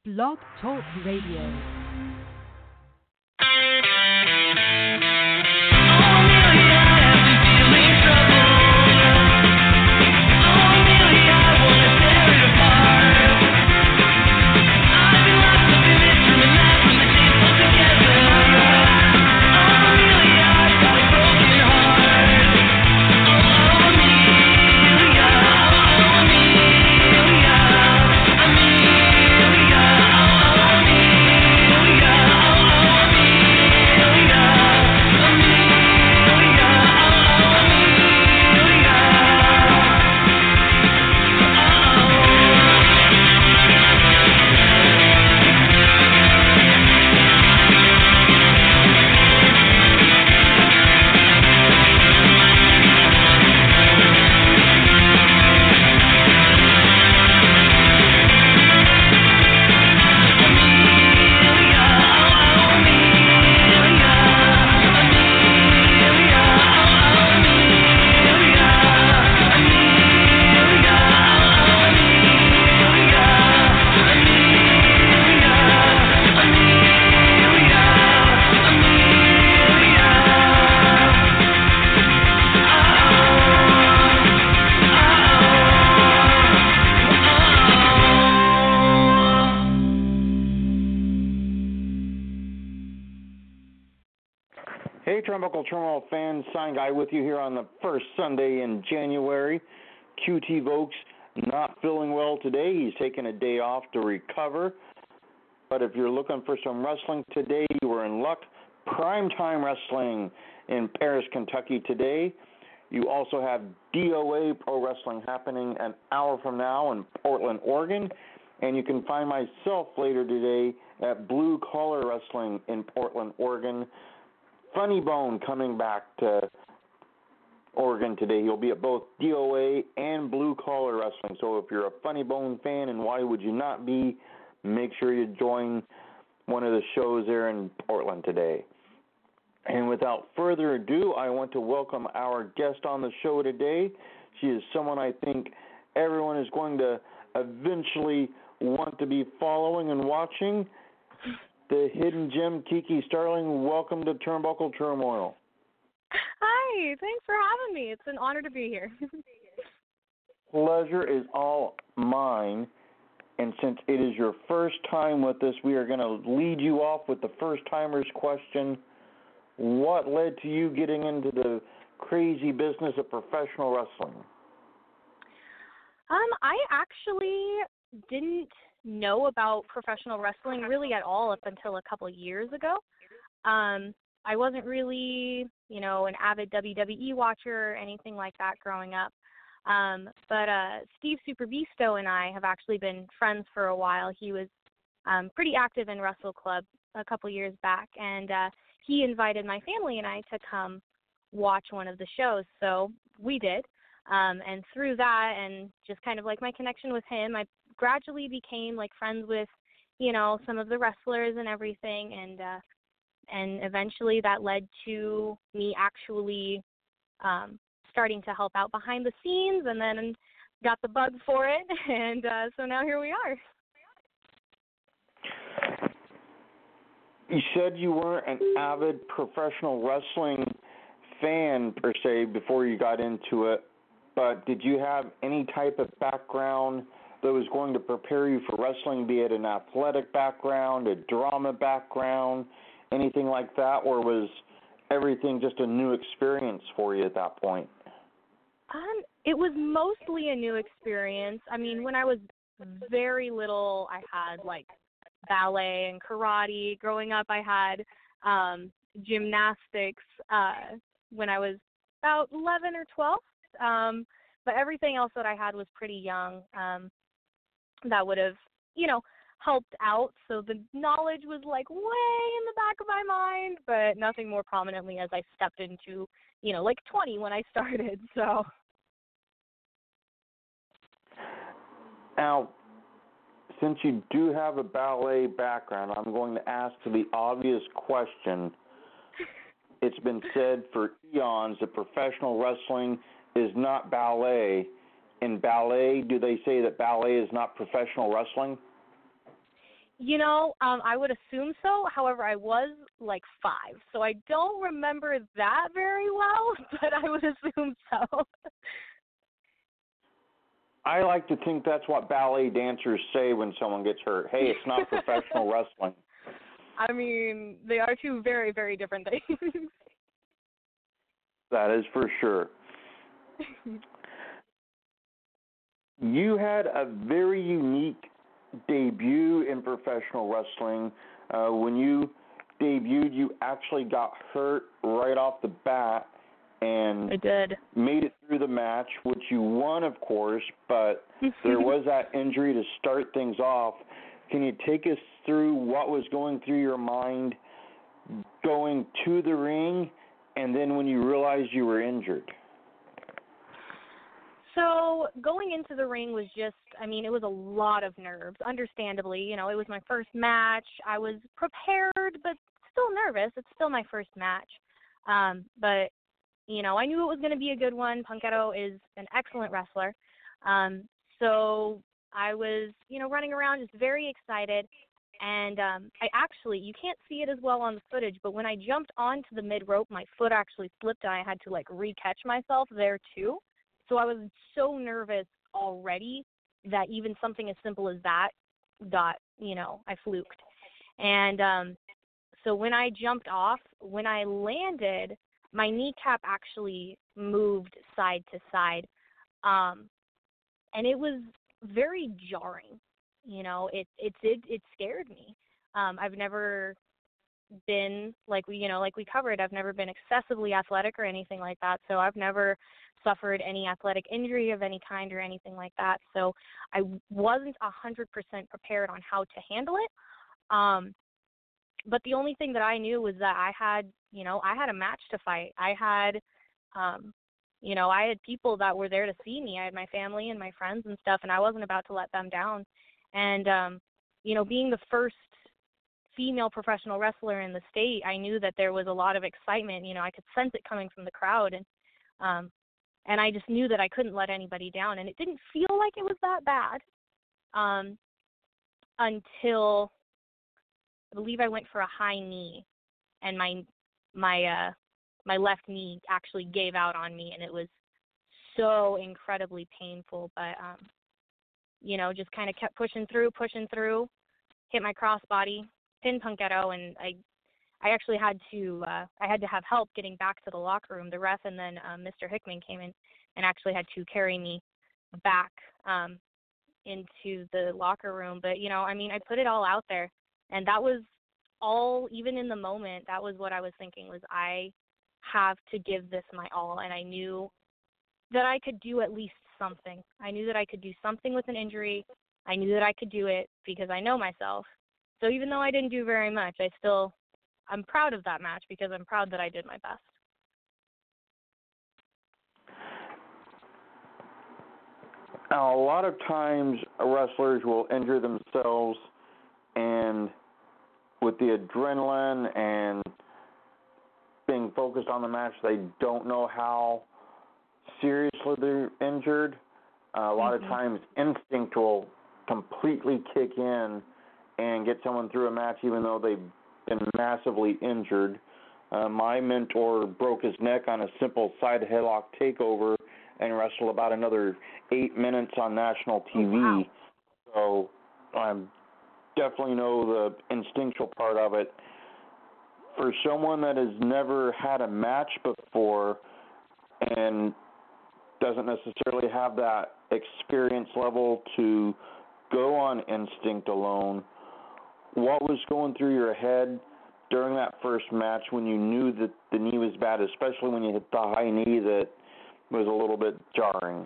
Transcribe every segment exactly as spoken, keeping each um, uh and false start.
Blog Talk Radio. Hey, Turnbuckle Turmoil fans, Sign Guy with you here on the first Sunday in January. Q T Vokes not feeling well today. He's taking a day off to recover. But if you're looking for some wrestling today, you are in luck. Primetime Wrestling in Paris, Kentucky today. You also have D O A Pro Wrestling happening an hour from now in Portland, Oregon. And you can find myself later today at Blue Collar Wrestling in Portland, Oregon. Funny Bone coming back to Oregon today. He'll be at both D O A and Blue Collar Wrestling. So if you're a Funny Bone fan, and why would you not be, make sure you join one of the shows there in Portland today. And without further ado, I want to welcome our guest on the show today. She is someone I think everyone is going to eventually want to be following and watching. The hidden gem, Kiki Starling. Welcome to Turnbuckle Turmoil. Hi, thanks for having me. It's an honor to be here. Pleasure is all mine. And since it is your first time with us, we are going to lead you off with the first-timers question. What led to you getting into the crazy business of professional wrestling? Um, I actually didn't know about professional wrestling really at all up until a couple of years ago. Um, I wasn't really, you know, an avid W W E watcher or anything like that growing up. Um, but uh, Steve Superbeasto and I have actually been friends for a while. He was um, pretty active in Wrestle Club a couple years back, and uh, he invited my family and I to come watch one of the shows. So we did. Um, and through that and just kind of like my connection with him, I gradually became like friends with, you know, some of the wrestlers and everything. And, uh, and eventually that led to me actually um, starting to help out behind the scenes, and then got the bug for it. And uh, so now here we are. You said you weren't an avid professional wrestling fan per se before you got into it, but did you have any type of background that was going to prepare you for wrestling, be it an athletic background, a drama background, anything like that, or was everything just a new experience for you at that point? Um, it was mostly a new experience. I mean, when I was very little, I had like ballet and karate. Growing up, I had um, gymnastics uh, when I was about eleven or twelve. Um, but everything else that I had was pretty young. Um, that would have, you know, helped out. So the knowledge was like way in the back of my mind, but nothing more prominently as I stepped into, you know, like twenty when I started. So. Now, since you do have a ballet background, I'm going to ask the obvious question. It's been said for eons that professional wrestling is not ballet. In ballet, do they say that ballet is not professional wrestling? You know, um, I would assume so. However, I was like five, so I don't remember that very well, but I would assume so. I like to think that's what ballet dancers say when someone gets hurt. Hey, it's not professional wrestling. I mean, they are two very, very different things. That is for sure. You had a very unique debut in professional wrestling. Uh, when you debuted, you actually got hurt right off the bat and I did. made it through the match, which you won, of course, but there was that injury to start things off. Can you take us through what was going through your mind going to the ring and then when you realized you were injured? So going into the ring was just, I mean, it was a lot of nerves, understandably. You know, it was my first match. I was prepared, but still nervous. It's still my first match. Um, but, you know, I knew it was going to be a good one. Punketto is an excellent wrestler. Um, so I was, you know, running around just very excited. And um, I actually, you can't see it as well on the footage, but when I jumped onto the mid-rope, my foot actually slipped, and I had to, like, re-catch myself there, too. So I was so nervous already that even something as simple as that got, you know, I fluked. And um, so when I jumped off, when I landed, my kneecap actually moved side to side. Um, and it was very jarring. You know, it it did it scared me. Um, I've never been like we you know like we covered. I've never been excessively athletic or anything like that. So I've never suffered any athletic injury of any kind or anything like that. So I wasn't a hundred percent prepared on how to handle it. Um, but the only thing that I knew was that I had you know I had a match to fight. I had um, you know I had people that were there to see me. I had my family and my friends and stuff, and I wasn't about to let them down. And, um, you know, being the first female professional wrestler in the state, I knew that there was a lot of excitement. You know, I could sense it coming from the crowd. And um, and I just knew that I couldn't let anybody down. And it didn't feel like it was that bad um, until I believe I went for a high knee. And my my uh, my left knee actually gave out on me. And it was so incredibly painful. But um you know, just kind of kept pushing through, pushing through, hit my crossbody, pinned Punketto, and I I actually had to uh, I had to have help getting back to the locker room. The ref and then um, Mister Hickman came in and actually had to carry me back um, into the locker room. But, you know, I mean, I put it all out there, and that was all, even in the moment, that was what I was thinking was I have to give this my all, and I knew that I could do at least something. I knew that I could do something with an injury. I knew that I could do it because I know myself. So even though I didn't do very much, I still, I'm proud of that match because I'm proud that I did my best. Now, a lot of times wrestlers will injure themselves, and with the adrenaline and being focused on the match, they don't know how seriously they're injured. Uh, a lot mm-hmm. of times instinct will completely kick in and get someone through a match even though they've been massively injured. Uh, my mentor broke his neck on a simple side headlock takeover and wrestled about another eight minutes on national T V. Oh, wow. So I definitely know the instinctual part of it. For someone that has never had a match before and doesn't necessarily have that experience level to go on instinct alone, what was going through your head during that first match when you knew that the knee was bad, especially when you hit the high knee that was a little bit jarring?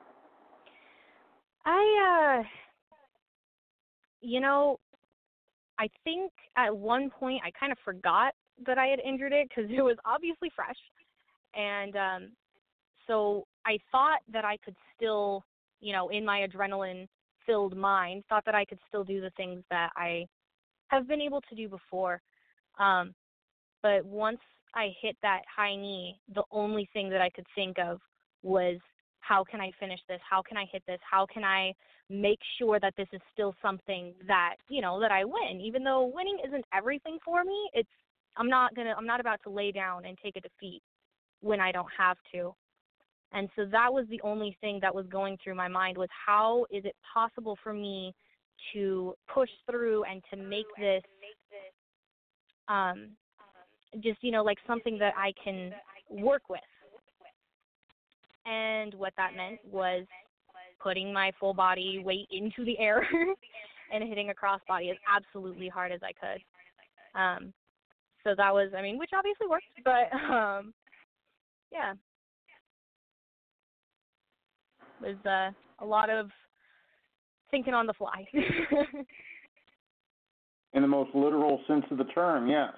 I, uh, you know, I think at one point I kind of forgot that I had injured it because it was obviously fresh. And um, so I thought that I could still, you know, in my adrenaline-filled mind, thought that I could still do the things that I have been able to do before. Um, but once I hit that high knee, the only thing that I could think of was how can I finish this? How can I hit this? How can I make sure that this is still something that, you know, that I win? Even though winning isn't everything for me, it's I'm not gonna I'm not about to lay down and take a defeat when I don't have to. And so that was the only thing that was going through my mind was how is it possible for me to push through and to make this um, just, you know, like something that I can work with. And what that meant was putting my full body weight into the air and hitting a crossbody as absolutely hard as I could. Um, so that was, I mean, which obviously worked, but um, yeah. It was uh, a lot of thinking on the fly. In the most literal sense of the term, yes.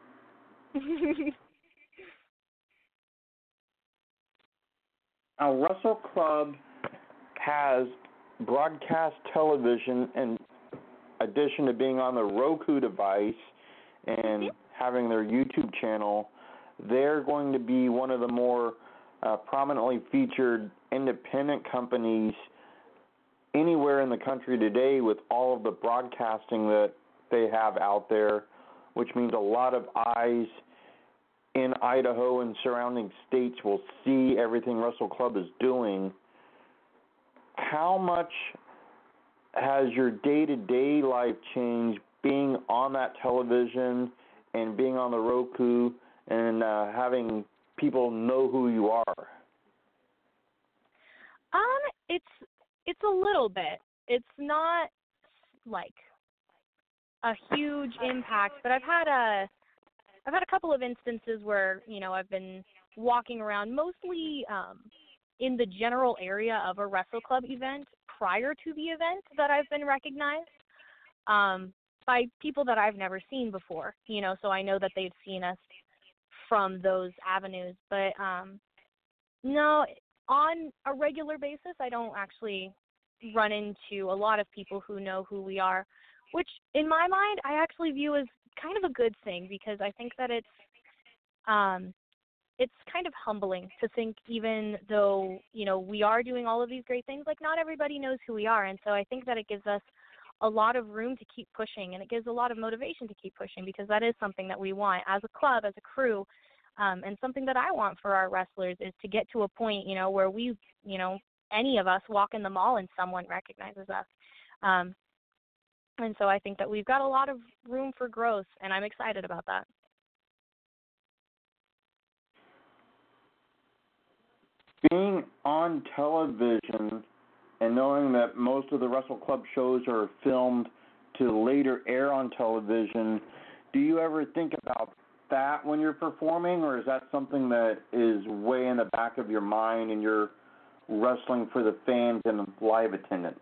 Now, Wrestle Club has broadcast television in addition to being on the Roku device and having their YouTube channel. They're going to be one of the more uh, prominently featured independent companies anywhere in the country today with all of the broadcasting that they have out there, which means a lot of eyes in Idaho and surrounding states will see everything Wrestle Club is doing. How much has your day-to-day life changed being on that television and being on the Roku and uh, having people know who you are? Um, it's it's a little bit. It's not like a huge impact, but I've had a I've had a couple of instances where, you know, I've been walking around mostly um, in the general area of a Wrestle Club event prior to the event that I've been recognized um, by people that I've never seen before, you know, so I know that they've seen us from those avenues. But um, no, on a regular basis, I don't actually run into a lot of people who know who we are, which in my mind I actually view as kind of a good thing, because I think that it's um, it's kind of humbling to think, even though, you know, we are doing all of these great things, like not everybody knows who we are. And so I think that it gives us a lot of room to keep pushing, and it gives a lot of motivation to keep pushing, because that is something that we want as a club, as a crew, um, and something that I want for our wrestlers is to get to a point, you know, where we, you know, any of us walk in the mall and someone recognizes us. Um, And so I think that we've got a lot of room for growth, and I'm excited about that. Being on television and knowing that most of the Wrestle Club shows are filmed to later air on television, do you ever think about that when you're performing, or is that something that is way in the back of your mind and you're wrestling for the fans and live attendance?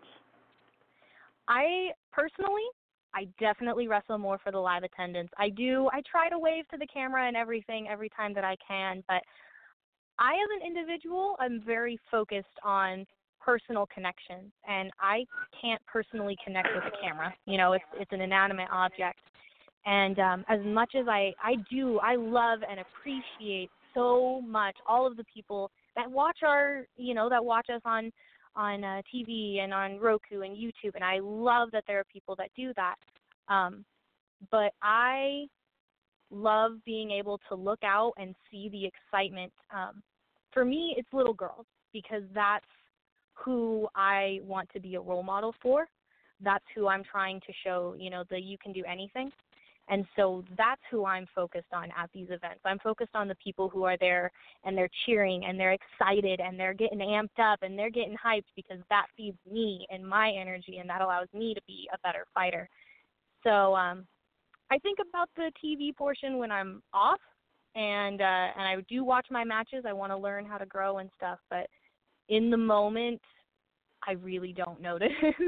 I personally, I definitely wrestle more for the live attendance. I do, I try to wave to the camera and everything every time that I can, but I, as an individual, I'm very focused on personal connections, and I can't personally connect with a camera. You know, it's it's an inanimate object. And um, as much as I, I do, I love and appreciate so much all of the people that watch our, you know, that watch us on on uh, T V and on Roku and YouTube, and I love that there are people that do that. Um, but I love being able to look out and see the excitement. Um, for me, it's little girls, because that's who I want to be a role model for. That's who I'm trying to show, you know, the you can do anything. And so that's who I'm focused on at these events. I'm focused on the people who are there and they're cheering and they're excited and they're getting amped up and they're getting hyped, because that feeds me and my energy, and that allows me to be a better fighter. So um, I think about the T V portion when I'm off, and uh, and I do watch my matches. I want to learn how to grow and stuff, but in the moment, I really don't notice.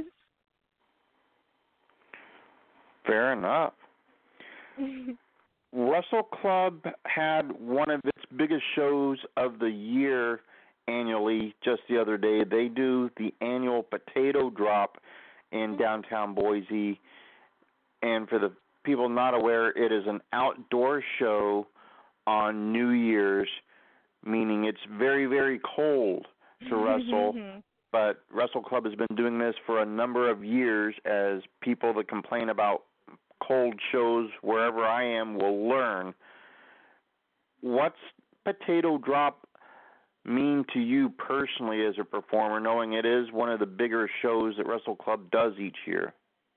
Fair enough. Wrestle Club had one of its biggest shows of the year annually just the other day. They do the annual Potato Drop in downtown Boise. And for the people not aware, it is an outdoor show on New Year's, meaning it's very, very cold. to wrestle, but Wrestle Club has been doing this for a number of years, as people that complain about cold shows wherever I am will learn. What's Potato Drop mean to you personally as a performer, knowing it is one of the bigger shows that Wrestle Club does each year?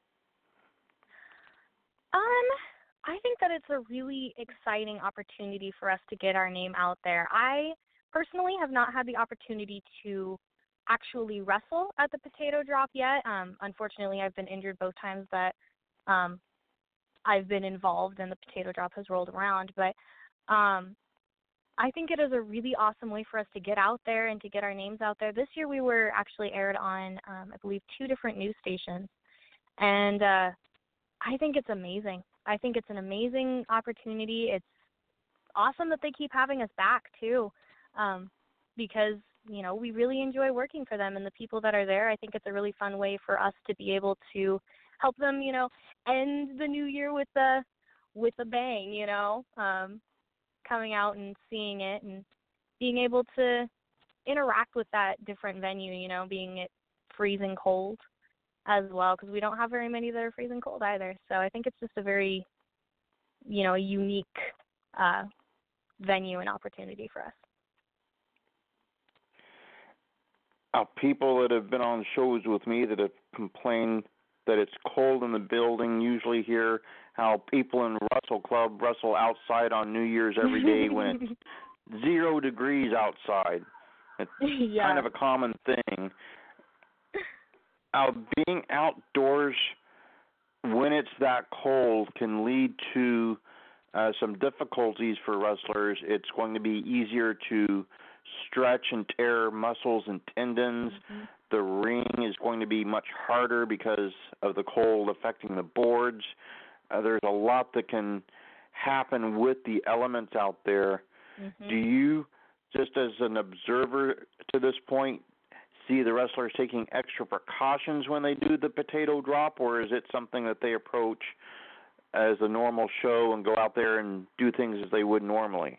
Um, I think that it's a really exciting opportunity for us to get our name out there. I personally have not had the opportunity to actually wrestle at the Potato Drop yet. Um, unfortunately, I've been injured both times that um, I've been involved and the Potato Drop has rolled around. But um, I think it is a really awesome way for us to get out there and to get our names out there. This year we were actually aired on, um, I believe, two different news stations. And uh, I think it's amazing. I think it's an amazing opportunity. It's awesome that they keep having us back, too, um, because, you know, we really enjoy working for them and the people that are there. I think it's a really fun way for us to be able to help them, you know, end the new year with a, with a bang, you know, um, coming out and seeing it and being able to interact with that different venue, you know, being it freezing cold as well, because we don't have very many that are freezing cold either. So I think it's just a very, you know, unique uh, venue and opportunity for us. Uh, people that have been on shows with me that have complained that it's cold in the building usually hear how people in Wrestle Club wrestle outside on New Year's every day when it's zero degrees outside. It's yeah. kind of a common thing. Uh, being outdoors when it's that cold can lead to uh, some difficulties for wrestlers. It's going to be easier to stretch and tear muscles and tendons. Mm-hmm. The ring is going to be much harder because of the cold affecting the boards. Uh, there's a lot that can happen with the elements out there. Mm-hmm. Do you, just as an observer to this point, see the wrestlers taking extra precautions when they do the Potato Drop, or is it something that they approach as a normal show and go out there and do things as they would normally?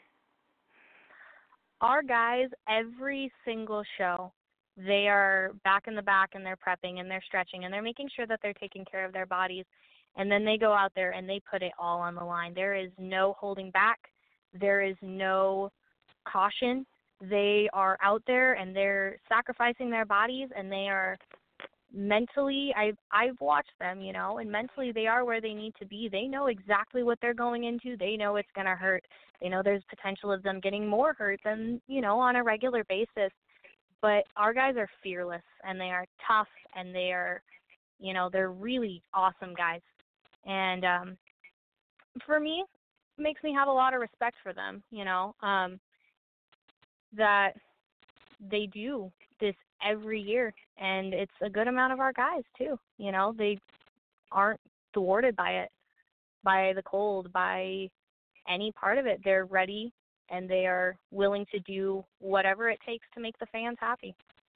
Our guys, every single show, they are back in the back and they're prepping and they're stretching and they're making sure that they're taking care of their bodies. And then they go out there and they put it all on the line. There is no holding back. There is no caution. They are out there and they're sacrificing their bodies, and they are mentally, I've, I've watched them, you know, and mentally they are where they need to be. They know exactly what they're going into. They know it's going to hurt. They know there's potential of them getting more hurt than, you know, on a regular basis. But our guys are fearless, and they are tough, and they are, you know, they're really awesome guys. And um, for me, it makes me have a lot of respect for them, you know, um, that they do this every year. And it's a good amount of our guys, too. You know, they aren't thwarted by it, by the cold, by any part of it. They're ready, and they are willing to do whatever it takes to make the fans happy.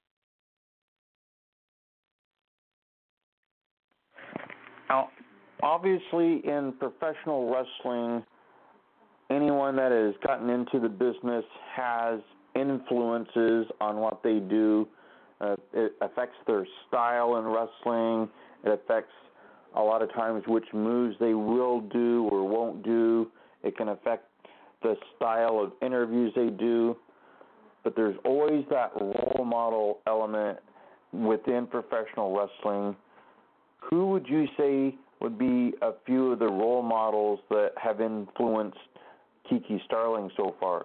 Now, obviously, in professional wrestling, anyone that has gotten into the business has influences on what they do. Uh, it affects their style in wrestling. It affects a lot of times which moves they will do or won't do. It can affect the style of interviews they do. But there's always that role model element within professional wrestling. Who would you say would be a few of the role models that have influenced Kiki Starling so far?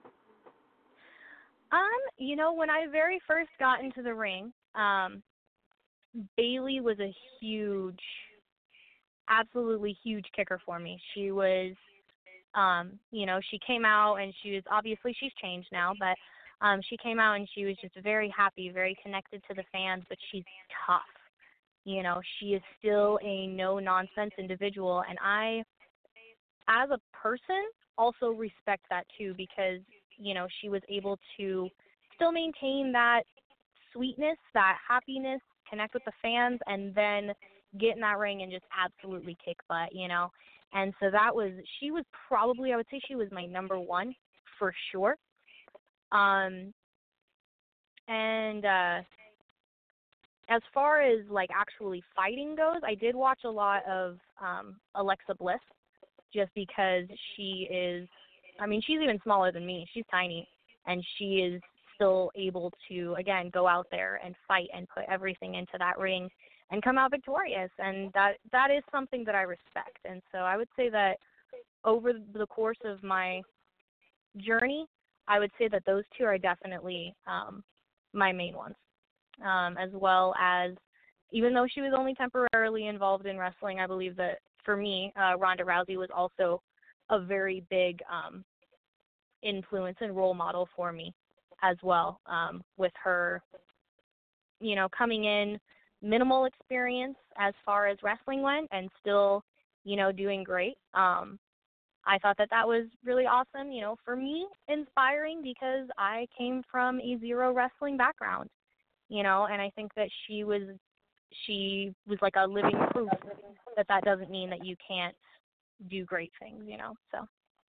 Um, you know, when I very first got into the ring, um, Bayley was a huge, absolutely huge kicker for me. She was, um, you know, she came out and she was, obviously she's changed now, but um, she came out and she was just very happy, very connected to the fans, but she's tough. You know, she is still a no-nonsense individual, and I, as a person, also respect that too, because, you know, she was able to still maintain that sweetness, that happiness, connect with the fans, and then get in that ring and just absolutely kick butt, you know. And so that was, she was probably, I would say she was my number one for sure. Um, And uh, as far as like actually fighting goes, I did watch a lot of um, Alexa Bliss, just because she is, I mean, she's even smaller than me. She's tiny, and she is still able to, again, go out there and fight and put everything into that ring and come out victorious. And that that is something that I respect. And so I would say that over the course of my journey, I would say that those two are definitely um, my main ones, um, as well as, even though she was only temporarily involved in wrestling, I believe that for me, uh, Ronda Rousey was also a very big um, influence and role model for me as well, um, with her, you know, coming in, minimal experience as far as wrestling went, and still, you know, doing great. Um, I thought that that was really awesome, you know, for me, inspiring, because I came from a zero wrestling background, you know, and I think that she was, she was like a living proof that that doesn't mean that you can't do great things, you know, so.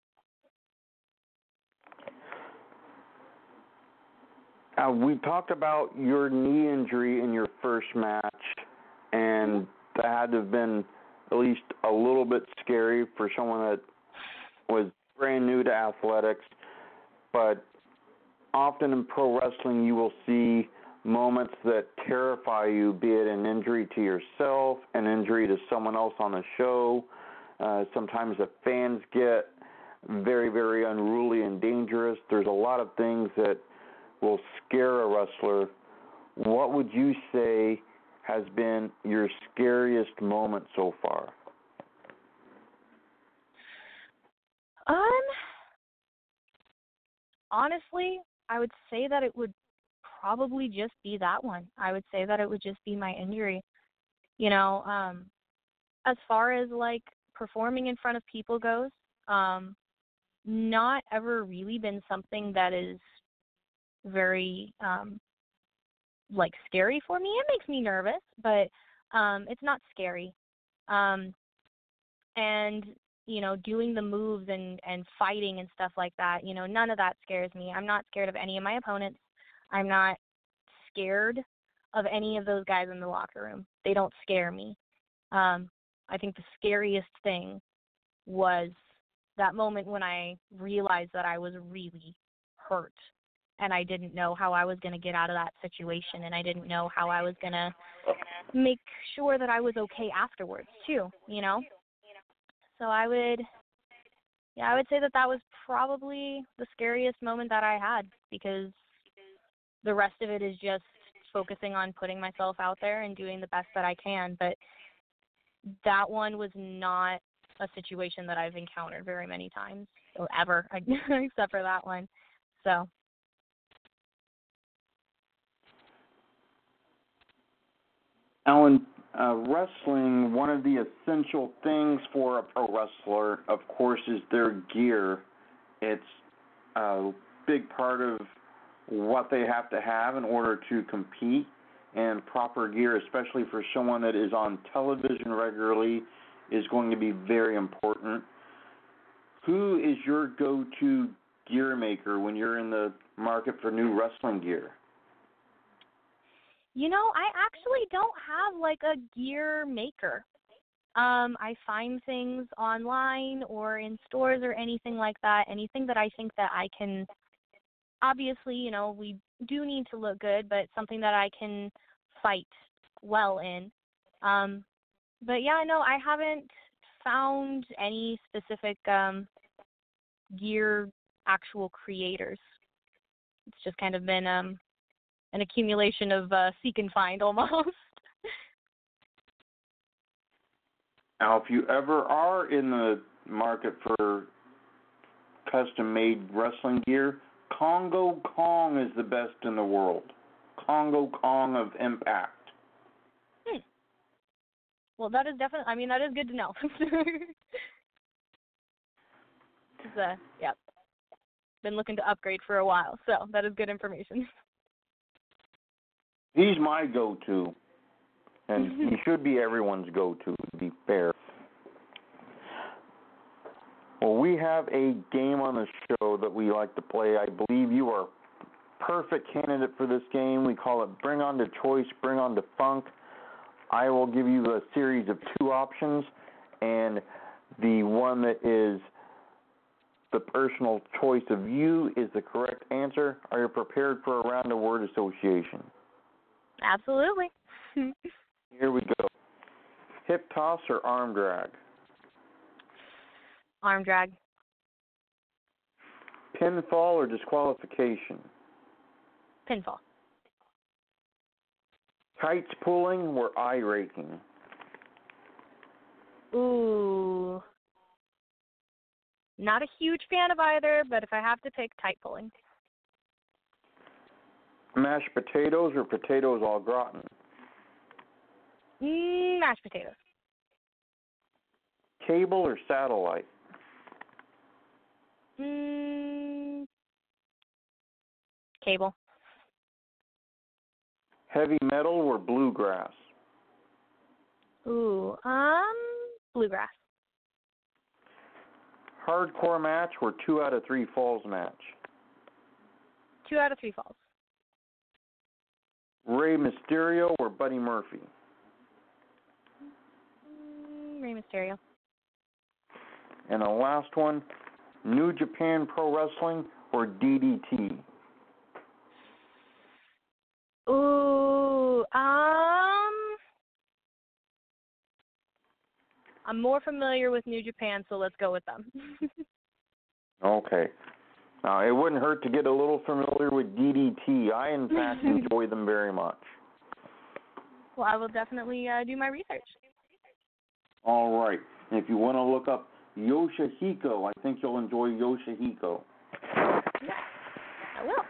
Uh, we talked about your knee injury in your first match, and that had to have been at least a little bit scary for someone that was brand new to athletics. But often in pro wrestling, you will see moments that terrify you, be it an injury to yourself, an injury to someone else on the show. Uh, sometimes the fans get very, very unruly and dangerous. There's a lot of things that will scare a wrestler. What would you say has been your scariest moment so far? Um, honestly, I would say that it would probably just be that one. I would say that it would just be my injury. You know, um, as far as like performing in front of people goes, um, not ever really been something that is very um, like scary for me. It makes me nervous, but um, it's not scary. Um, and you know, doing the moves and and fighting and stuff like that, you know, none of that scares me. I'm not scared of any of my opponents. I'm not scared of any of those guys in the locker room. They don't scare me. Um, I think the scariest thing was that moment when I realized that I was really hurt, and I didn't know how I was going to get out of that situation, and I didn't know how I was going to make sure that I was okay afterwards too, you know? So I would, yeah, I would say that that was probably the scariest moment that I had, because the rest of it is just focusing on putting myself out there and doing the best that I can. But that one was not a situation that I've encountered very many times, or ever, except for that one. So. Alan, uh, wrestling, one of the essential things for a pro wrestler, of course, is their gear. It's a big part of what they have to have in order to compete, and proper gear, especially for someone that is on television regularly, is going to be very important. Who is your go-to gear maker when you're in the market for new wrestling gear? You know, I actually don't have like a gear maker. Um, I find things online or in stores or anything like that, anything that I think that I can, obviously, you know, we do need to look good, but something that I can fight well in. Um, but yeah, no, I haven't found any specific um, gear actual creators. It's just kind of been um, an accumulation of uh, seek and find almost. Now, if you ever are in the market for custom-made wrestling gear, Congo Kong is the best in the world. Congo Kong of Impact. Hmm. Well, that is definitely, I mean, that is good to know. It's, uh, yeah. Been looking to upgrade for a while, so that is good information. He's my go-to, and he should be everyone's go-to, to be fair. Well, we have a game on the show that we like to play. I believe you are perfect candidate for this game. We call it Bring On to Choice, Bring On to Funk. I will give you a series of two options, and the one that is the personal choice of you is the correct answer. Are you prepared for a round of word association? Absolutely. Here we go. Hip toss or arm drag? Arm drag. Pinfall or disqualification? Pinfall. Kites pulling or eye raking? Ooh. Not a huge fan of either, but if I have to pick, kite pulling. Mashed potatoes or potatoes au gratin? Mm, mashed potatoes. Cable or satellite? Mm, cable. Heavy metal or bluegrass? Ooh, um, bluegrass. Hardcore match or two out of three falls match? Two out of three falls. Rey Mysterio or Buddy Murphy? Mm, Rey Mysterio. And the last one, New Japan Pro Wrestling or D D T? Ooh, um, I'm more familiar with New Japan, so let's go with them. Okay. Now, it wouldn't hurt to get a little familiar with D D T. I, in fact, enjoy them very much. Well, I will definitely uh, do my research. All right. If you want to look up Yoshihiko, I think you'll enjoy Yoshihiko. Yeah, I will.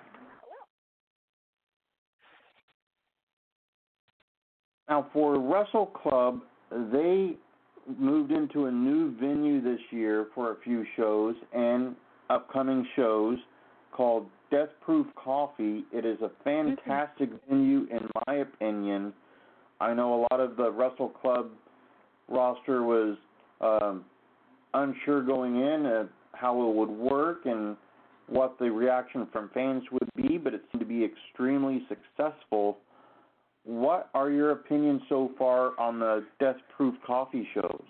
Now, for Wrestle Club, they moved into a new venue this year for a few shows and upcoming shows called Death Proof Coffee. It is a fantastic mm-hmm. venue, in my opinion. I know a lot of the Wrestle Club roster was um, unsure going in of how it would work and what the reaction from fans would be, but it seemed to be extremely successful. What are your opinions so far on the Death Proof Coffee shows?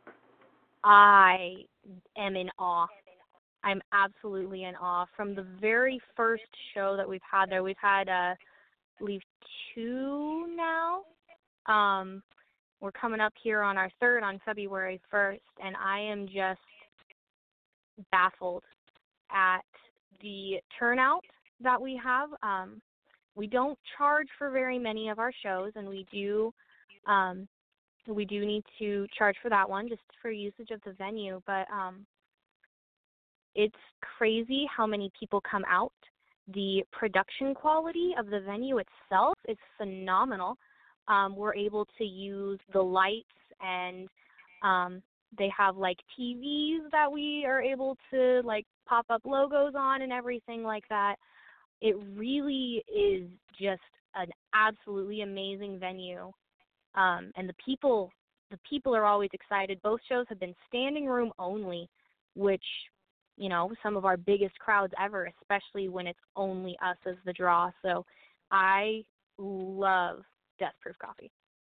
I am in awe. I'm absolutely in awe. From the very first show that we've had there, we've had, uh, I believe, two now. Um, we're coming up here on our third on February first, and I am just baffled at the turnout that we have. Um, we don't charge for very many of our shows, and we do um, we do need to charge for that one just for usage of the venue. But um, it's crazy how many people come out. The production quality of the venue itself is phenomenal. Um, we're able to use the lights, and um, they have like T Vs that we are able to like pop up logos on and everything like that. It really is just an absolutely amazing venue, um, and the people the people are always excited. Both shows have been standing room only, which, you know, some of our biggest crowds ever, especially when it's only us as the draw. So I love Death Proof Coffee.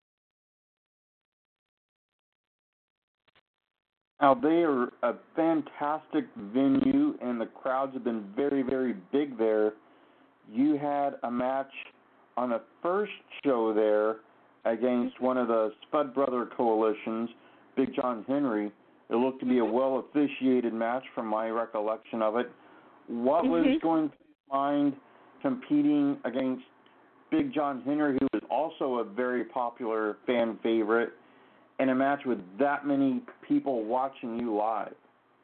Now, they are a fantastic venue, and the crowds have been very, very big there. You had a match on the first show there against one of the Spud Brother coalitions, Big John Henry. It looked to be a well-officiated match from my recollection of it. What was Mm-hmm. going through your mind competing against Big John Henry, who is also a very popular fan favorite, in a match with that many people watching you live?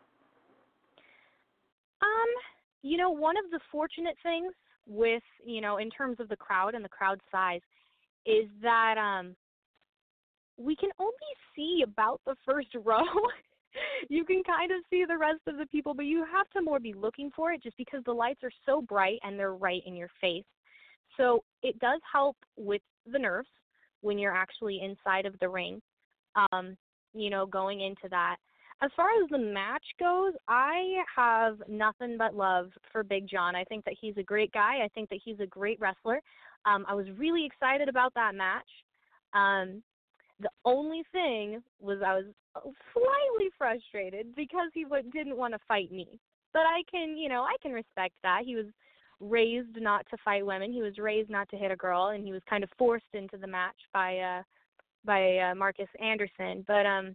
Um, you know, one of the fortunate things with, you know, in terms of the crowd and the crowd size is that um, we can only see about the first row. You can kind of see the rest of the people, but you have to more be looking for it just because the lights are so bright and they're right in your face. So it does help with the nerves when you're actually inside of the ring, um, you know, going into that. as far as the match goes, I have nothing but love for Big John. I think that he's a great guy. I think that he's a great wrestler. Um, I was really excited about that match. Um, the only thing was I was slightly frustrated because he w- didn't want to fight me. But I can, you know, I can respect that. He was raised not to fight women. He was raised not to hit a girl, and he was kind of forced into the match by uh, by uh, Marcus Anderson. But um,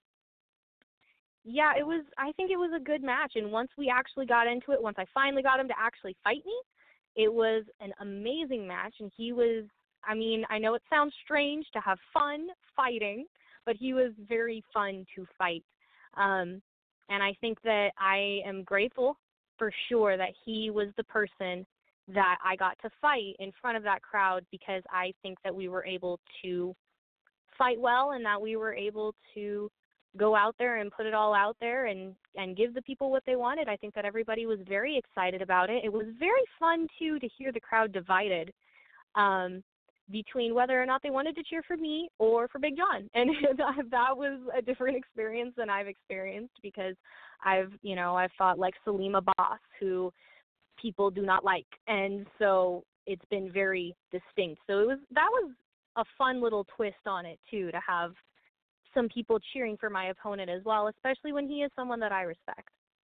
yeah, it was. I think it was a good match. And once we actually got into it, once I finally got him to actually fight me, it was an amazing match. And he was. I mean, I know it sounds strange to have fun fighting, but he was very fun to fight. Um, and I think that I am grateful for sure that he was the person that I got to fight in front of that crowd, because I think that we were able to fight well and that we were able to go out there and put it all out there and, and give the people what they wanted. I think that everybody was very excited about it. It was very fun, too, to hear the crowd divided um, between whether or not they wanted to cheer for me or for Big John. And that was a different experience than I've experienced, because I've, you know, I've fought like Salima Boss, who people do not like. And so it's been very distinct. So it was, that was a fun little twist on it, too, to have some people cheering for my opponent as well, especially when he is someone that I respect.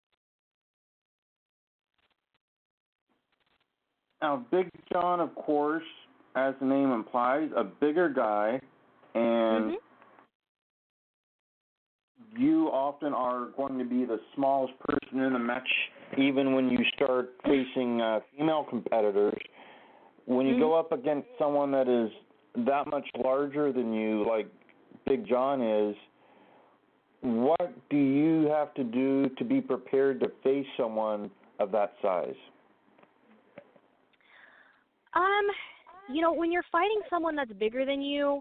Now, Big John, of course, as the name implies, a bigger guy, and Mm-hmm. you often are going to be the smallest person in the match, even when you start facing uh, female competitors. When you Mm-hmm. go up against someone that is that much larger than you, like Big John is, what do you have to do to be prepared to face someone of that size? Um, you know, when you're fighting someone that's bigger than you,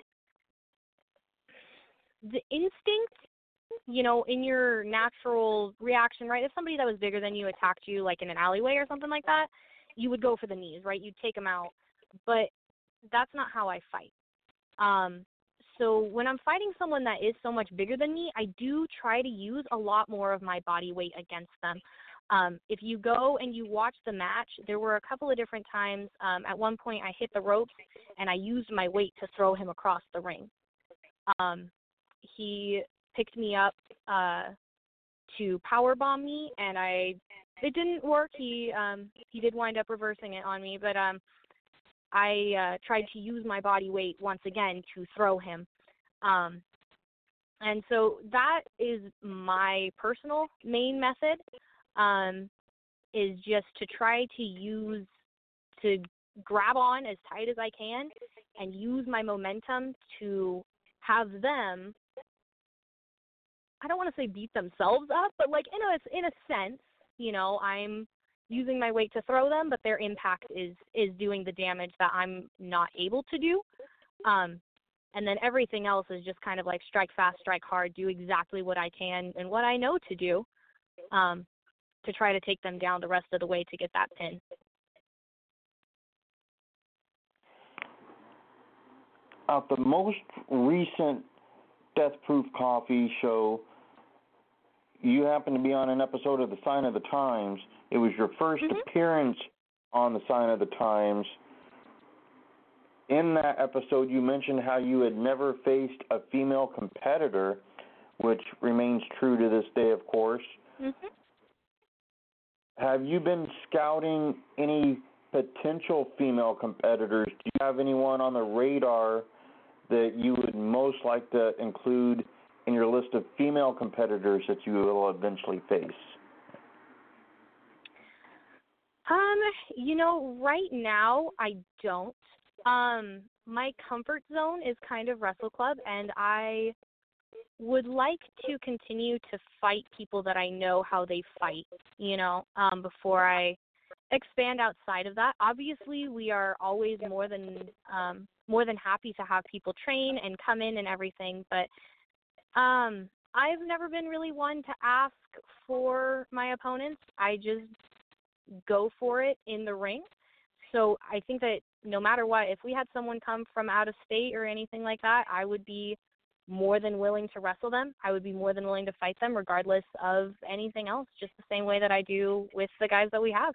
the instinct, you know, in your natural reaction, right? If somebody that was bigger than you attacked you, like in an alleyway or something like that, you would go for the knees, right? You'd take them out. But that's not how I fight. Um, so when I'm fighting someone that is so much bigger than me, I do try to use a lot more of my body weight against them. Um, if you go and you watch the match, there were a couple of different times. Um, at one point, I hit the ropes, and I used my weight to throw him across the ring. Um, he picked me up uh, to powerbomb me, and I it didn't work. He um, he did wind up reversing it on me, but um, I uh, tried to use my body weight once again to throw him. Um, and so that is my personal main method. Um, is just to try to use, to grab on as tight as I can and use my momentum to have them, I don't want to say beat themselves up, but like in a, in a sense, you know, I'm using my weight to throw them, but their impact is, is doing the damage that I'm not able to do. Um, and then everything else is just kind of like strike fast, strike hard, do exactly what I can and what I know to do. Um, to try to take them down the rest of the way to get that pin. At the most recent Death Proof Coffee show, you happened to be on an episode of the Sign of the Times. It was your first Mm-hmm. appearance on the Sign of the Times. In that episode, you mentioned how you had never faced a female competitor, which remains true to this day, of course. Mm-hmm. Have you been scouting any potential female competitors? Do you have anyone on the radar that you would most like to include in your list of female competitors that you will eventually face? Um, you know, right now I don't. Um, my comfort zone is kind of Wrestle Club, and I would like to continue to fight people that I know how they fight, you know, um, before I expand outside of that. Obviously, we are always more than um, more than happy to have people train and come in and everything, but um, I've never been really one to ask for my opponents. I just go for it in the ring. So I think that no matter what, if we had someone come from out of state or anything like that, I would be more than willing to wrestle them. I would be more than willing to fight them regardless of anything else, just the same way that I do with the guys that we have.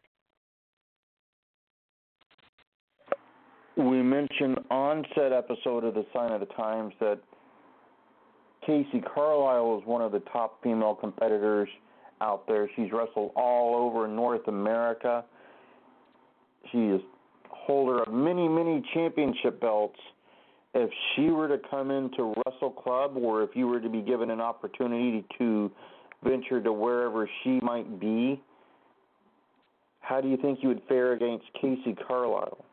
We mentioned on said episode of the Sign of the Times that Casey Carlisle is one of the top female competitors out there. She's wrestled all over North America. She is holder of many, many championship belts. If she were to come into Wrestle Club, or if you were to be given an opportunity to venture to wherever she might be, how do you think you would fare against Casey Carlisle?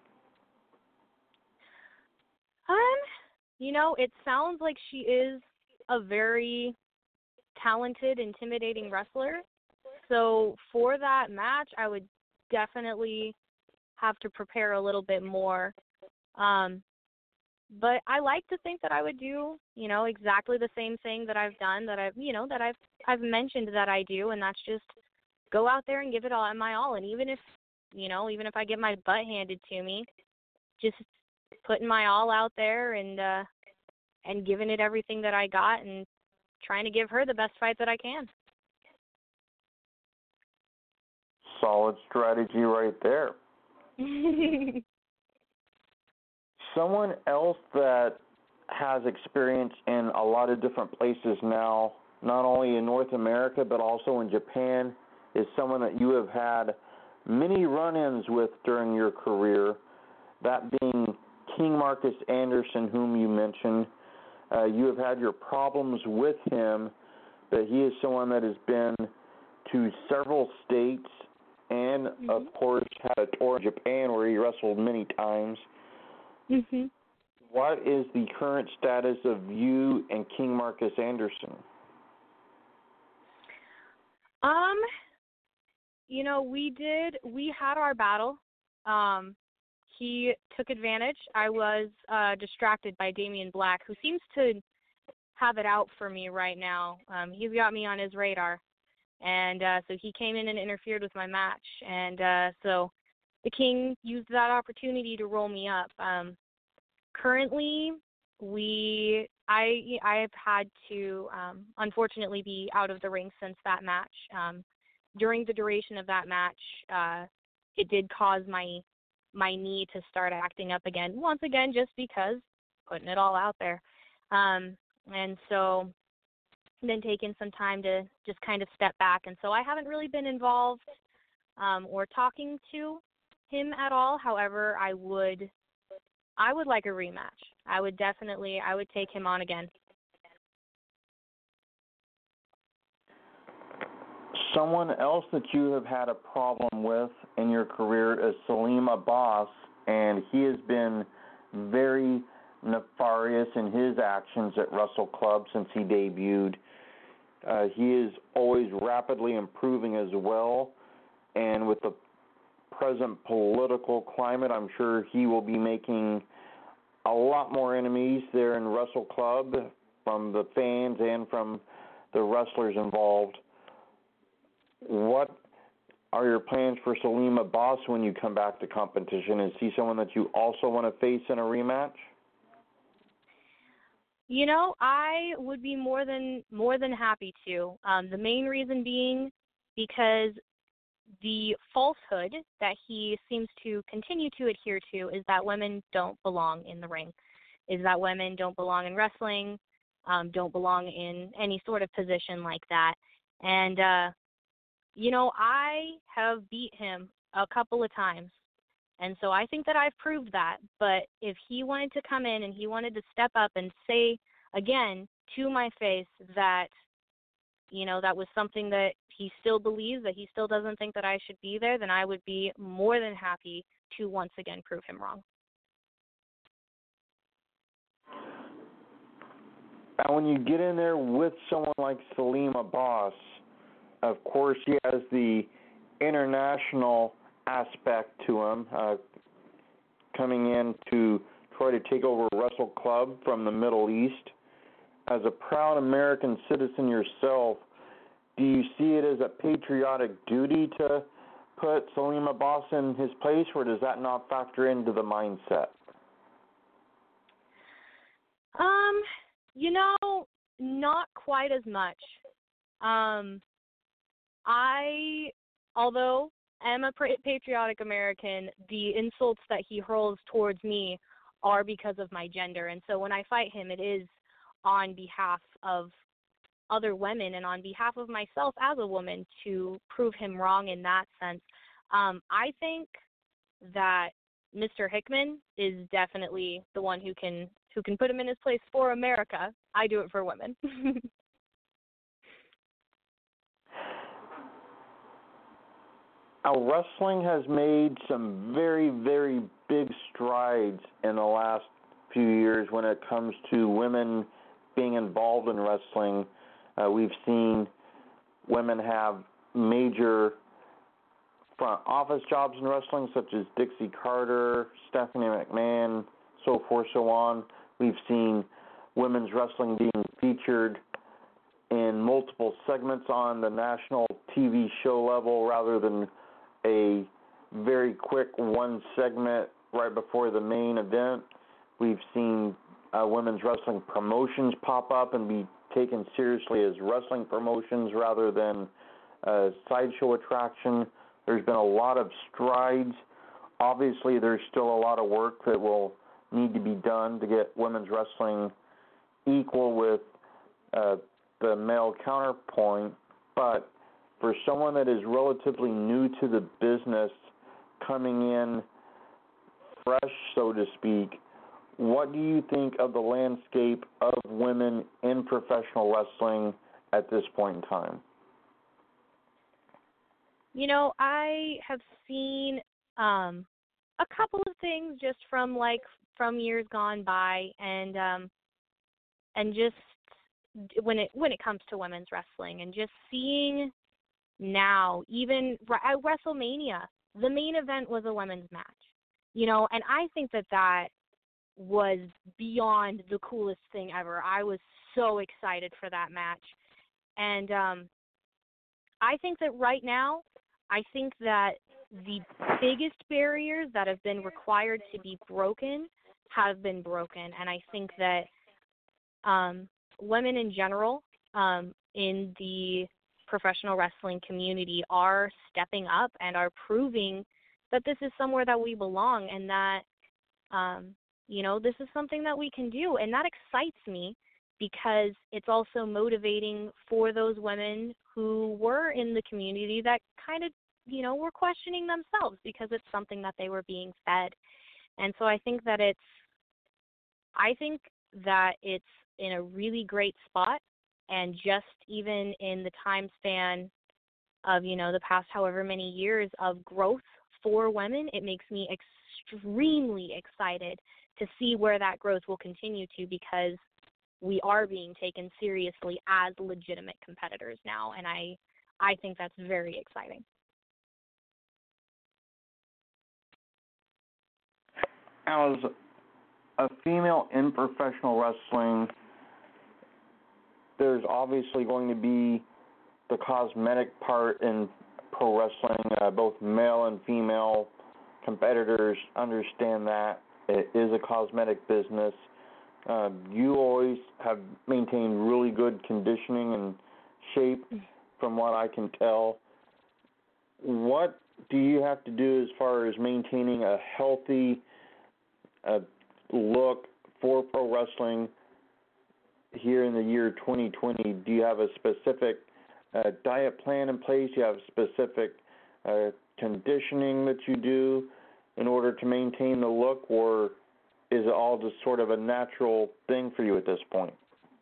Um, you know, it sounds like she is a very talented, intimidating wrestler. So for that match, I would definitely have to prepare a little bit more. Um, but I like to think that I would do, you know, exactly the same thing that I've done, that I've, you know, that I've I've mentioned that I do, and that's just go out there and give it all my all. And even if, you know, even if I get my butt handed to me, just putting my all out there and uh, and giving it everything that I got and trying to give her the best fight that I can. Solid strategy right there. Someone else that has experience in a lot of different places now, not only in North America but also in Japan, is someone that you have had many run-ins with during your career, that being King Marcus Anderson, whom you mentioned. Uh, you have had your problems with him, but he is someone that has been to several states and, mm-hmm. of course, had a tour in Japan where he wrestled many times. Mm-hmm. What is the current status of you and King Marcus Anderson? Um, you know, we did, we had our battle. Um, he took advantage. I was uh, distracted by Damian Black, who seems to have it out for me right now. Um, he's got me on his radar. And uh, so he came in and interfered with my match. And uh, so the King used that opportunity to roll me up. Um, currently, we I I've had to um, unfortunately be out of the ring since that match. Um, during the duration of that match, uh, it did cause my my knee to start acting up again. Once again, just because putting it all out there. Um, and so then taking some time to just kind of step back. And so I haven't really been involved um, or talking to him at all. However, I would I would like a rematch. I would definitely, I would take him on again. Someone else that you have had a problem with in your career is Salim Abbas, and he has been very nefarious in his actions at Wrestle Club since he debuted. Uh, he is always rapidly improving as well, and with the present political climate, I'm sure he will be making a lot more enemies there in Wrestle Club from the fans and from the wrestlers involved. What are your plans for Salim Abbas when you come back to competition? Is he someone that you also want to face in a rematch? You know, I would be more than more than happy to. Um, the main reason being because the falsehood that he seems to continue to adhere to is that women don't belong in the ring, is that women don't belong in wrestling, um, don't belong in any sort of position like that. And, uh, you know, I have beat him a couple of times, and so I think that I've proved that. But if he wanted to come in and he wanted to step up and say again to my face that, you know, that was something that he still believes, that he still doesn't think that I should be there, then I would be more than happy to once again prove him wrong. Now, when you get in there with someone like Salim Abbas, of course, he has the international aspect to him, uh, coming in to try to take over Wrestle Club from the Middle East. As a proud American citizen yourself, do you see it as a patriotic duty to put Salim Abbas in his place, or does that not factor into the mindset? Um, you know, not quite as much. Um, I, although am a patriotic American, the insults that he hurls towards me are because of my gender. And so when I fight him, it is on behalf of other women and on behalf of myself as a woman to prove him wrong in that sense. Um, I think that Mister Hickman is definitely the one who can who can put him in his place for America. I do it for women. Now, wrestling has made some very, very big strides in the last few years when it comes to women being involved in wrestling. Uh, we've seen women have major front office jobs in wrestling, such as Dixie Carter, Stephanie McMahon, so forth, so on. We've seen women's wrestling being featured in multiple segments on the national T V show level rather than a very quick one segment right before the main event. We've seen uh, women's wrestling promotions pop up and be taken seriously as wrestling promotions rather than a sideshow attraction. There's been a lot of strides. Obviously, there's still a lot of work that will need to be done to get women's wrestling equal with uh, the male counterpoint, but for someone that is relatively new to the business, coming in fresh, so to speak, what do you think of the landscape of women in professional wrestling at this point in time? You know, I have seen um, a couple of things just from like from years gone by, and um, and just when it when it comes to women's wrestling, and just seeing now, even at WrestleMania, the main event was a women's match, you know, and I think that that was beyond the coolest thing ever. I was so excited for that match, and um, I think that right now, I think that the biggest barriers that have been required to be broken have been broken, and I think that um, women in general um, in the professional wrestling community are stepping up and are proving that this is somewhere that we belong, and that um, you know, this is something that we can do, and that excites me because it's also motivating for those women who were in the community that kind of, you know, were questioning themselves because it's something that they were being fed. And so I think that it's I think that it's in a really great spot. And just even in the time span of, you know, the past however many years of growth for women, it makes me extremely excited to see where that growth will continue to, because we are being taken seriously as legitimate competitors now. And I, I think that's very exciting. As a female in professional wrestling, there's obviously going to be the cosmetic part in pro wrestling. Uh, both male and female competitors understand that. It is a cosmetic business. Uh, you always have maintained really good conditioning and shape, from what I can tell. What do you have to do as far as maintaining a healthy uh, look for pro wrestling here in the year twenty twenty? Do you have a specific uh, diet plan in place? Do you have specific uh, conditioning that you do in order to maintain the look, or is it all just sort of a natural thing for you at this point?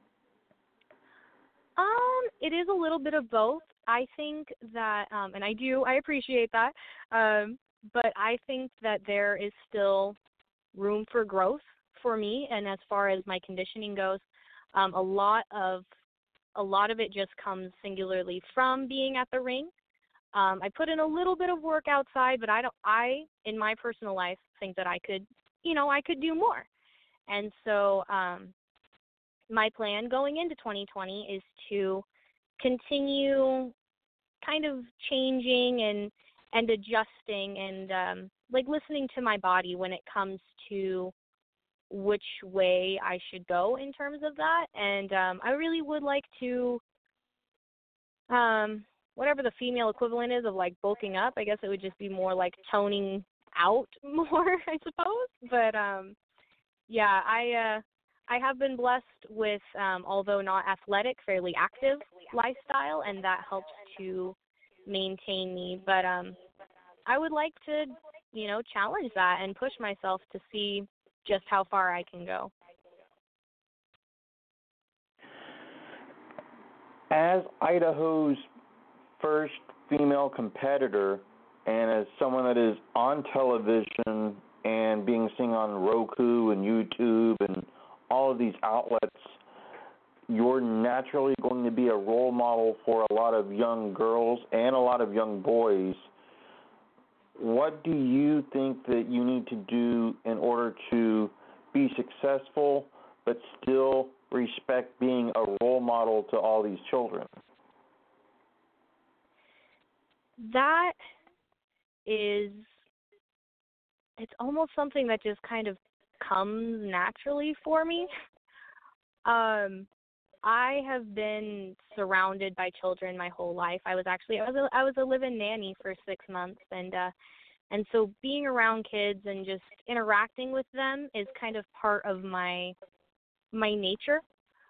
Um, it is a little bit of both. I think that, um, and I do, I appreciate that, um, but I think that there is still room for growth for me, and as far as my conditioning goes, um, a lot of a lot of it just comes singularly from being at the ring. Um, I put in a little bit of work outside, but I don't. I, in my personal life, think that I could, you know, I could do more. And so, um, my plan going into twenty twenty is to continue kind of changing and and adjusting and um, like listening to my body when it comes to which way I should go in terms of that. And um, I really would like to, um, whatever the female equivalent is of like bulking up, I guess it would just be more like toning out more, I suppose. But um, yeah, I uh, I have been blessed with, um, although not athletic, fairly active lifestyle, and that helps to maintain me. But um, I would like to, you know, challenge that and push myself to see just how far I can go. As Idaho's first female competitor, and as someone that is on television and being seen on Roku and YouTube and all of these outlets, you're naturally going to be a role model for a lot of young girls and a lot of young boys. What do you think that you need to do in order to be successful but still respect being a role model to all these children? That is, it's almost something that just kind of comes naturally for me. Um, I have been surrounded by children my whole life. I was actually I was a, I was a live-in nanny for six months, and uh, and so being around kids and just interacting with them is kind of part of my my nature.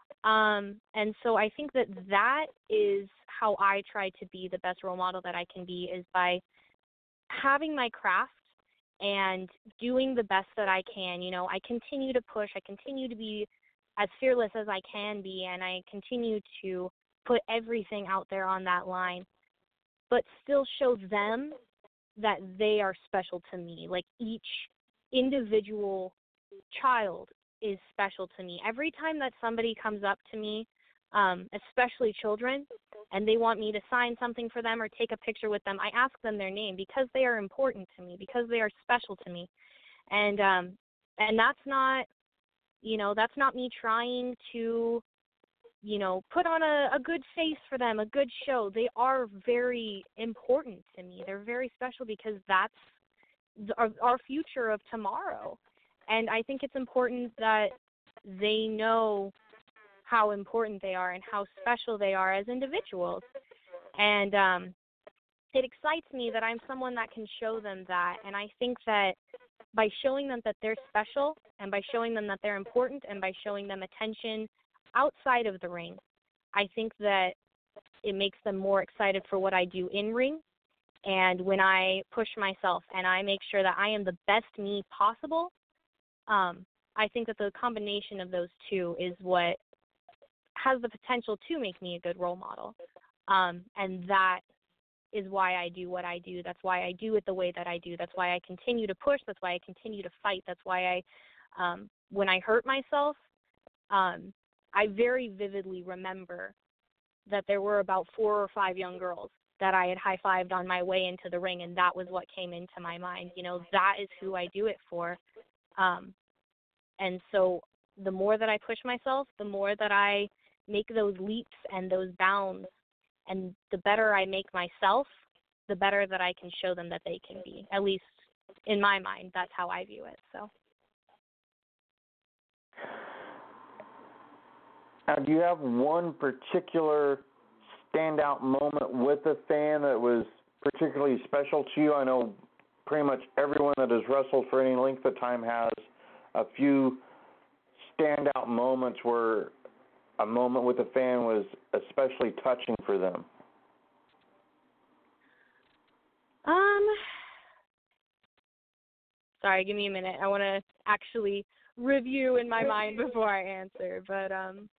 Um, and so I think that that is how I try to be the best role model that I can be, is by having my craft and doing the best that I can. You know, I continue to push. I continue to be as fearless as I can be, and I continue to put everything out there on that line, but still show them that they are special to me. Like, each individual child is special to me. Every time that somebody comes up to me, um, especially children, and they want me to sign something for them or take a picture with them, I ask them their name because they are important to me, because they are special to me. And um, and that's not, you know, that's not me trying to, you know, put on a, a good face for them, a good show. They are very important to me. They're very special because that's our, our future of tomorrow. And I think it's important that they know how important they are and how special they are as individuals. And um, it excites me that I'm someone that can show them that. And I think that by showing them that they're special, and by showing them that they're important, and by showing them attention outside of the ring, I think that it makes them more excited for what I do in ring. And when I push myself and I make sure that I am the best me possible, um, I think that the combination of those two is what has the potential to make me a good role model. Um, and that is why I do what I do. That's why I do it the way that I do. That's why I continue to push. That's why I continue to fight. That's why I, um, when I hurt myself, um, I very vividly remember that there were about four or five young girls that I had high-fived on my way into the ring, and that was what came into my mind. You know, that is who I do it for. Um, and so the more that I push myself, the more that I make those leaps and those bounds, and the better I make myself, the better that I can show them that they can be. At least in my mind, that's how I view it. So. Now, do you have one particular standout moment with a fan that was particularly special to you? I know pretty much everyone that has wrestled for any length of time has a few standout moments where a moment with a fan was especially touching for them. Um, sorry, give me a minute. I want to actually review in my mind before I answer. But um,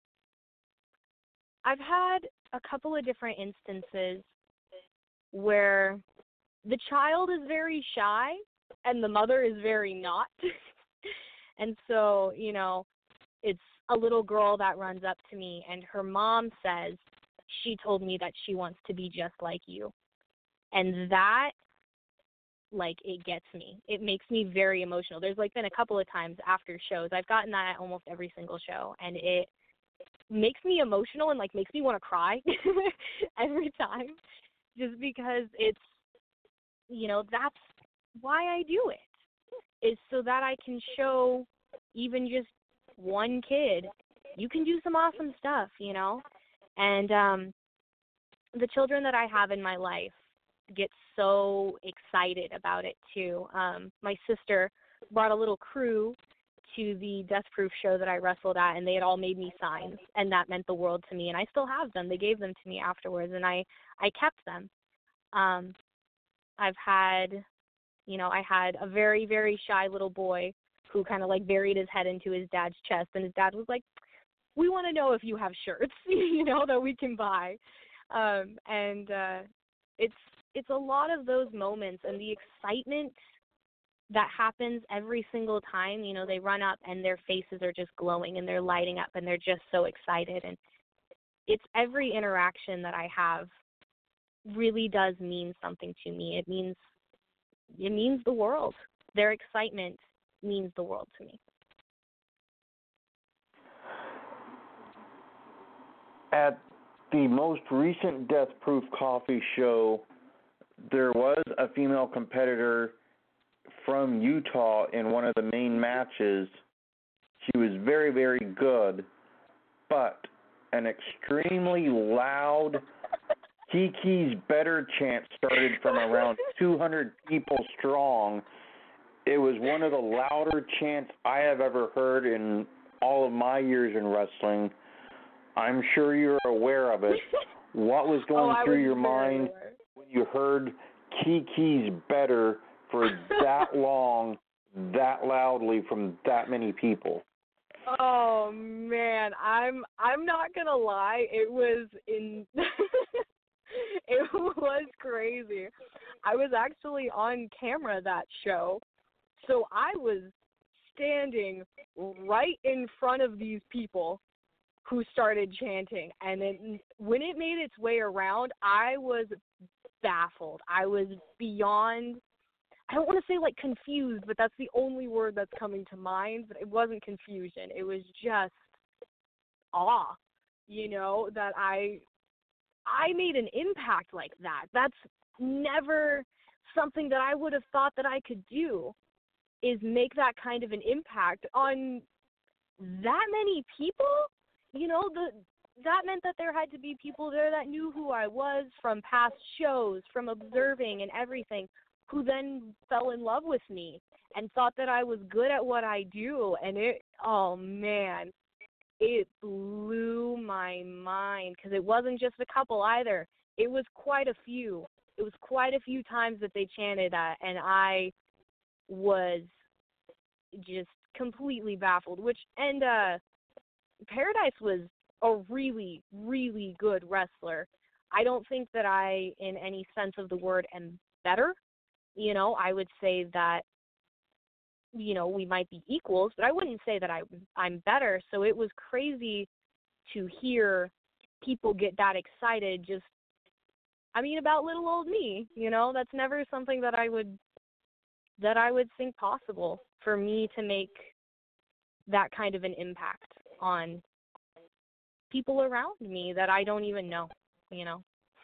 I've had a couple of different instances where the child is very shy and the mother is very not. And so, you know, it's a little girl that runs up to me and her mom says, she told me that she wants to be just like you. And that, like, it gets me. It makes me very emotional. There's, like, been a couple of times after shows. I've gotten that at almost every single show. And it makes me emotional and, like, makes me want to cry every time. Just because it's, you know, that's why I do it. Is so that I can show even just one kid, you can do some awesome stuff, you know? And um, the children that I have in my life get so excited about it, too. Um, my sister brought a little crew to the Death Proof show that I wrestled at, and they had all made me signs, and that meant the world to me. And I still have them. They gave them to me afterwards, and I, I kept them. Um, I've had, you know, I had a very, very shy little boy who kind of like buried his head into his dad's chest, and his dad was like, we want to know if you have shirts, you know, that we can buy. Um, and uh, it's it's a lot of those moments and the excitement that happens every single time. You know, they run up and their faces are just glowing and they're lighting up and they're just so excited. And it's every interaction that I have really does mean something to me. It means it means the world. Their excitement means the world to me. At the most recent Death Proof Coffee show, there was a female competitor from Utah in one of the main matches. She was very, very good, but an extremely loud Kiki's Better chant started from around two hundred people strong. It was one of the louder chants I have ever heard in all of my years in wrestling. I'm sure you're aware of it. What was going oh, through was your mind aware. when you heard Kiki's Better for that long, that loudly from that many people? Oh man, I'm I'm not gonna lie, it was in it was crazy. I was actually on camera that show, so I was standing right in front of these people who started chanting, and then when it made its way around, I was baffled. I was beyond, I don't want to say like confused, but that's the only word that's coming to mind, but it wasn't confusion. It was just awe, you know, that I, I made an impact like that. That's never something that I would have thought that I could do, is make that kind of an impact on that many people. You know, the that meant that there had to be people there that knew who I was from past shows, from observing and everything, who then fell in love with me and thought that I was good at what I do. And it, oh man, it blew my mind, because it wasn't just a couple either. It was quite a few. It was quite a few times that they chanted that, and I was just completely baffled. Which, and uh, Paradise was a really, really good wrestler. I don't think that I, in any sense of the word, am better. You know, I would say that, you know, we might be equals, but I wouldn't say that I, I'm better. So it was crazy to hear people get that excited just, I mean, about little old me. You know, that's never something that I would, that I would think possible for me to make that kind of an impact on people around me that I don't even know, you know.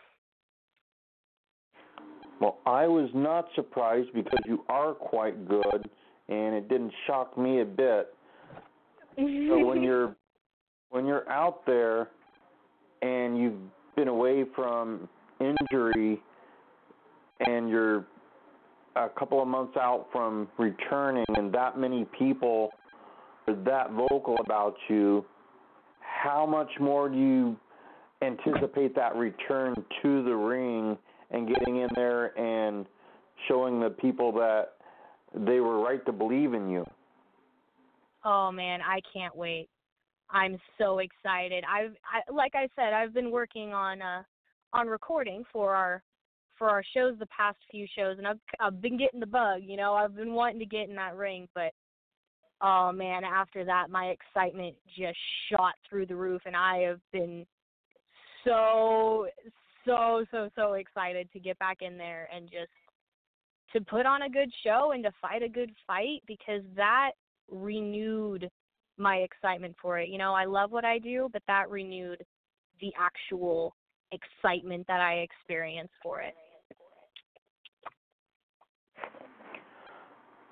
Well, I was not surprised, because you are quite good, and it didn't shock me a bit. So when you're when you're out there and you've been away from injury and you're a couple of months out from returning, and that many people are that vocal about you, how much more do you anticipate that return to the ring and getting in there and showing the people that they were right to believe in you? Oh man, I can't wait. I'm so excited. I've I, like I said, I've been working on uh on recording for our for our shows, the past few shows, and I've I've been getting the bug, you know. I've been wanting to get in that ring, but oh man, after that my excitement just shot through the roof, and I have been so so so so excited to get back in there and just to put on a good show and to fight a good fight, because that renewed my excitement for it. You know, I love what I do, but that renewed the actual excitement that I experienced for it.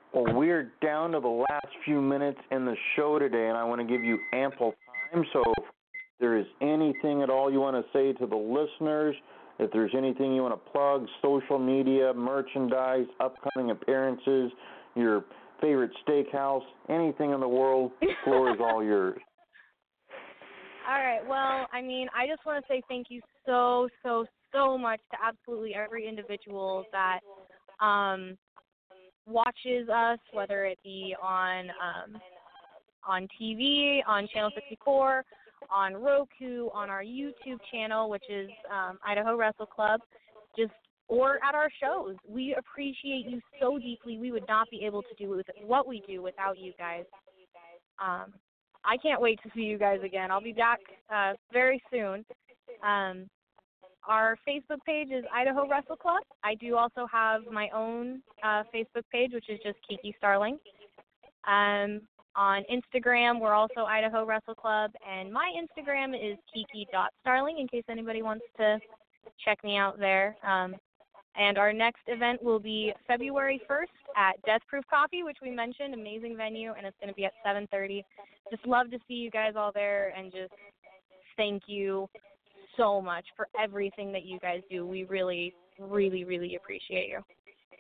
Well, we're down to the last few minutes in the show today, and I want to give you ample time. So if there is anything at all you want to say to the listeners, if there's anything you want to plug, social media, merchandise, upcoming appearances, your favorite steakhouse, anything in the world, the floor is all yours. All right. Well, I mean, I just want to say thank you so, so, so much to absolutely every individual that um, watches us, whether it be on um, on T V, on Channel sixty-four, on Roku, on our YouTube channel, which is um, Idaho Wrestle Club, just or at our shows. We appreciate you so deeply. We would not be able to do what we do without you guys. Um, I can't wait to see you guys again. I'll be back uh, very soon. Um, our Facebook page is Idaho Wrestle Club. I do also have my own uh, Facebook page, which is just Kiki Starling. Um, on Instagram, we're also Idaho Wrestle Club, and my Instagram is kiki dot starling in case anybody wants to check me out there. Um, and our next event will be February first at Death Proof Coffee, which we mentioned, amazing venue, and it's going to be at seven thirty. Just love to see you guys all there, and just thank you so much for everything that you guys do. We really, really, really appreciate you.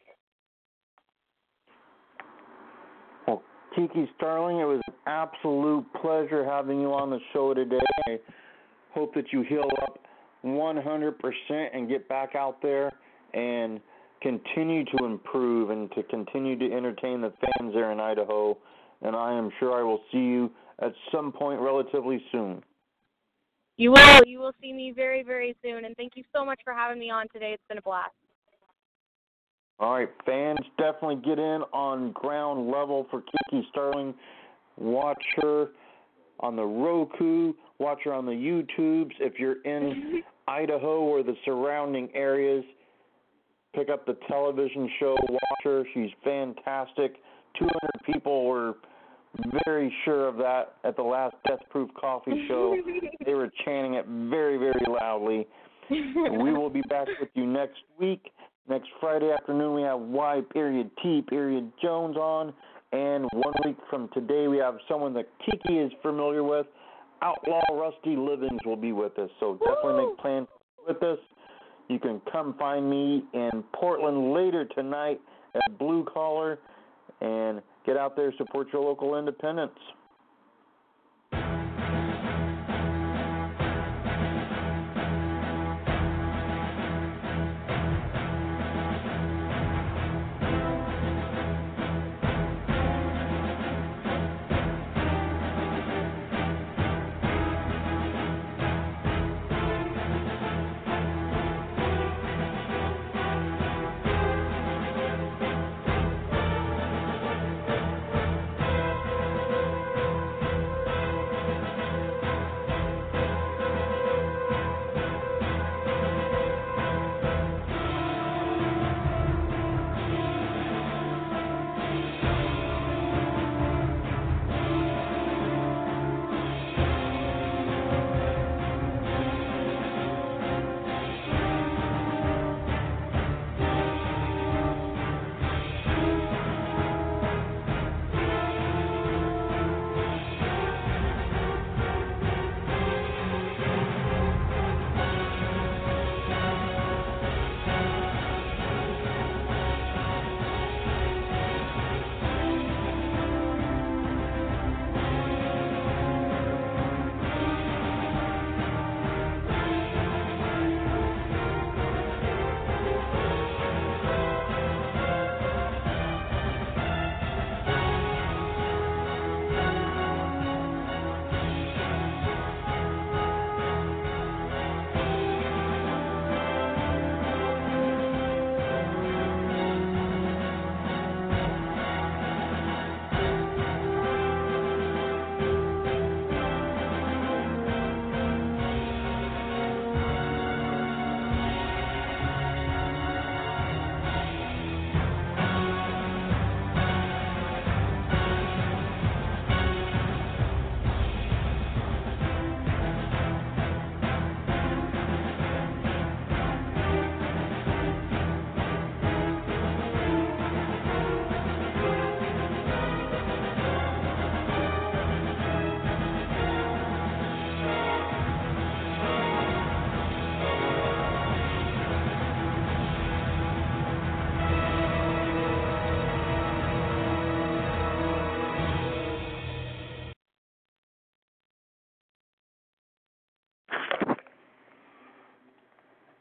Well, Kiki Starling, it was an absolute pleasure having you on the show today. I hope that you heal up one hundred percent and get back out there and continue to improve and to continue to entertain the fans there in Idaho. And I am sure I will see you at some point relatively soon. You will. You will see me very, very soon. And thank you so much for having me on today. It's been a blast. All right, fans, definitely get in on ground level for Kiki Starling. Watch her on the Roku. Watch her on the YouTubes. If you're in Idaho or the surrounding areas, pick up the television show. Watch her. She's fantastic. two hundred people were very sure of that at the last Death Proof Coffee show. They were chanting it very, very loudly. We will be back with you next week. Next Friday afternoon, we have Y period T period Jones on. And one week from today, we have someone that Kiki is familiar with. Outlaw Rusty Livings will be with us. So definitely make plans with us. You can come find me in Portland later tonight at Blue Collar and get out there, support your local independents.